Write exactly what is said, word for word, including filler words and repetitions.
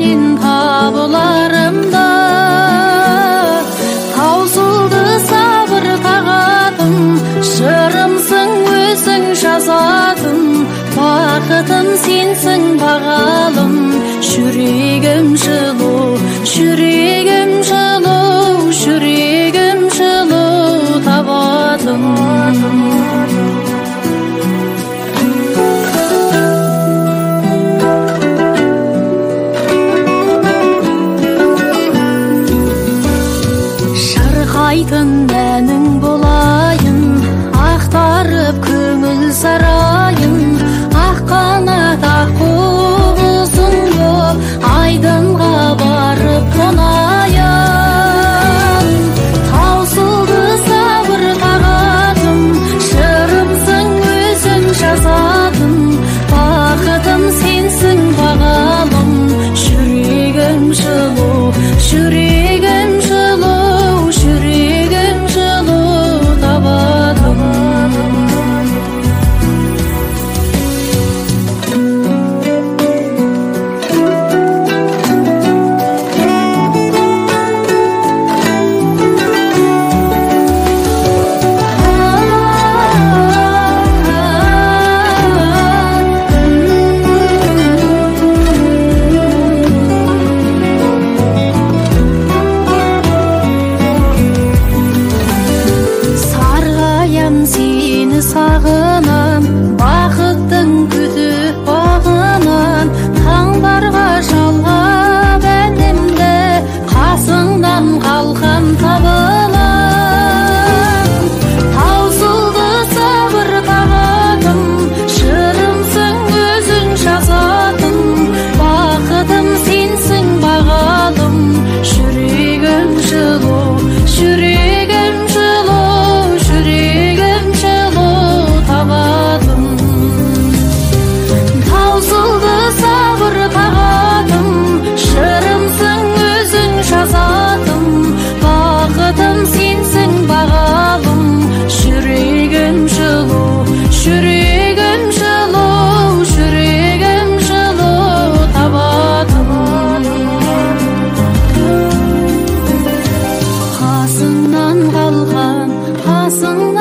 сенен табыларымда, таусылды сабыр тағатым, жырымсың өзің жазатын, бақытым сенсің бағалым, жүрегім жылу, жүрегім жылу, жүрегім жылу табатын. Шырқайтын әнің болайын, ақтарып көңіл сарайын, ақ қанат аққу құсым боп, айдынға барып қонайын. Таусылды сабыр тағатым, жырымсың өзің жазатын, бақытым сенсің бағалым, жүрегім жылу, жүрегім жылу, жүрегім жылу табатын. Сені сағынам, бақыттың күтіп бағынан, таңдарға жалғап әнімді, қасыңнан қалқам табылам. Таусылды сабыр тағатым, жырымсың өзің жазатын, бақытым сенсің бағалым, жүрегім жылу, жүрегім жылу, жүрегім жылу табатын. Таусылды сабыр тағатым, жырымсың өзің жазатын, бақытым сенсің бағалым, жүрегім жылу, жүрегім жылу, жүрегім жылу табатын. Қасыңнан қалған, қасыңнан